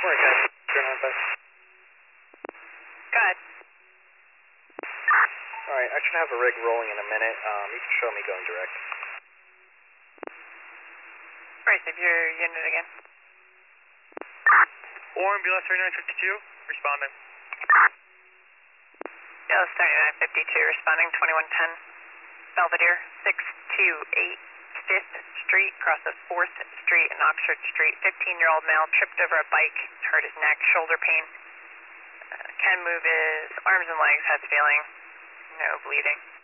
Go ahead. Alright, I should have a rig rolling in a minute. You can show me going direct. Bryce, if your unit again. Ambulance 3952, responding. Dallas 3952, responding 2110. Belvedere, 628 5th Street, crosses 4th Street and Oxford Street. 15-year-old male tripped over a bike, hurt his neck, shoulder pain. Can move his arms and legs, has feeling, no bleeding.